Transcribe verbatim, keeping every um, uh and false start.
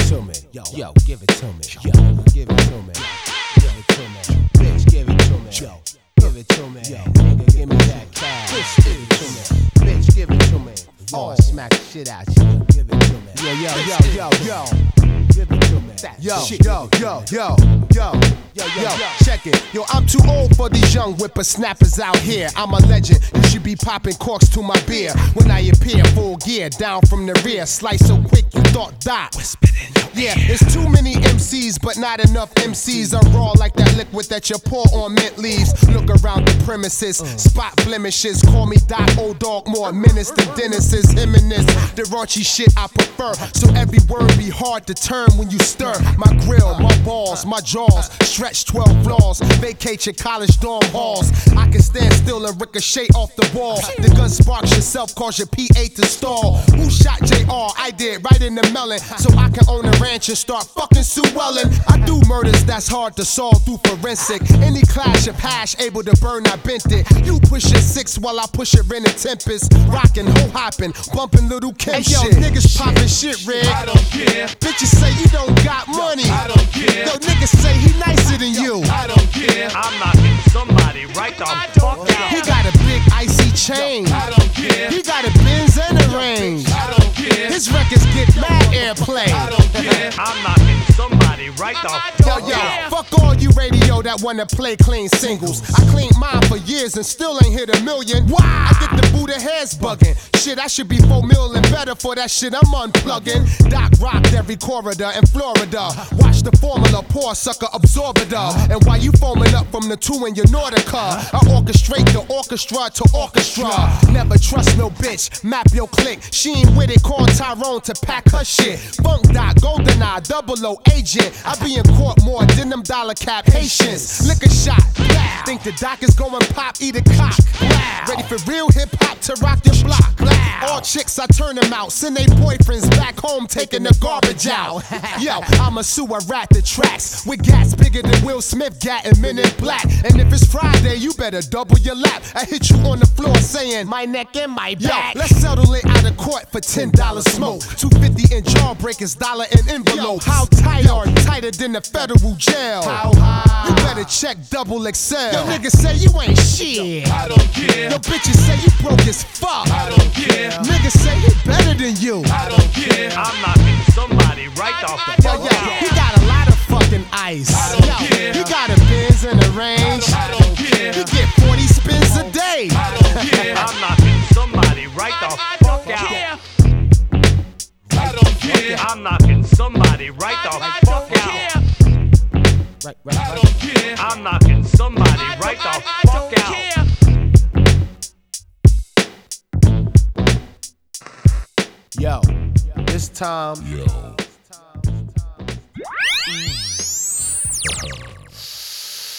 to me. Yo, yo, give it to me. Yo, give it to me. Give it to me. Bitch, give it to me. Yo, give it to me. Yo, nigga, give me that cash. Bitch, give it to me. Bitch, give it to me. Oh, smack the shit out you. Give it to me. Yo, yo, yo, yo, yo. Give it to me. Yo, yo, yo, yo, yo. Yo, yo, yo, check it. Yo, I'm too old for these young whippersnappers out here. I'm a legend. You should be popping corks to my beer. When I appear, full gear, down from the rear. Slice so quick you thought that. Yeah, it's too many M Cs, but not enough M Cs. I'm raw like that liquid that you pour on mint leaves. Look around the premises, spot blemishes. Call me Doc, old dog, more menace than Dennis's. Him and this, the raunchy shit I prefer. So every word be hard to turn when you stir. My grill, my balls, my jaws, stretch twelve flaws. Vacate your college dorm halls. I can stand still and ricochet off the wall. The gun sparks yourself, cause your P eight to stall. Who shot J R? I did, right in the melon. So I can own a ranch and start fucking Sue Ellen. I do murders that's hard to solve through forensic. Any clash of hash able to burn, I bent it. You push your six while I push it in a tempest. Rockin', ho hoppin', bumpin' little Kim shit. Yo, niggas poppin' shit, Red. I don't care. Bitches say you don't got money. I don't care. Yo, niggas say he nicer than you. I don't care. I'm knocking somebody right the fuck out. He got a big icy chain. I don't care. He got a Benz and a range. I don't care. His records get mad airplay. I don't care. I'm knocking somebody right the Yo, fuck yo, out. fuck all you radio that wanna play clean singles. I cleaned mine for years and still ain't hit a million. Why? I get the Buddha heads bugging. Shit, I should be four mil and better for that shit I'm unplugging. Doc rocked every corridor in Florida. Watch the formula pour, sucker, absorb it up. And while you foaming up from the two in your Nautica, I orchestrate the orchestra to orchestra. Never trust no bitch, map your click. She ain't with it, call Tyrone to pack her shit. Funk Doc, Golden Eye, double O agent. I be in court more than them dollar cap Haitians. Lick a shot, blah. Think the Doc is going pop, eat a cock. Blah. Ready for real hip hop to rock your block. Blah. All chicks, I turn them out. Send they boyfriends back home taking the garbage out. Yo, I'm a sewer rat the tracks with gas bigger than Will Smith gat and Men in Black. And if it's Friday, you better double your lap. I hit you on the floor saying my neck and my back. Yo, let's settle it out of court for ten dollars smoke. two fifty in jawbreakers, dollar in envelope. How tight are tighter than the federal jail? How high? You better check double X L. Yo, niggas say you ain't shit. I don't care. Yo, bitches say you broke as fuck. I don't care. Niggas say he better than you. I don't care. I'm knocking somebody right off the Yo, fuck yo, out. he got a lot of fucking ice. I don't Yo, care. he got a Benz and a range. I don't care. He get forty spins a day. I don't care. I'm knocking somebody right the fuck out. I don't care. I'm knocking somebody right the fuck out. Right, right, I right. don't care. I'm knocking somebody right the fuck out. Yo, this time. Yo. Mm.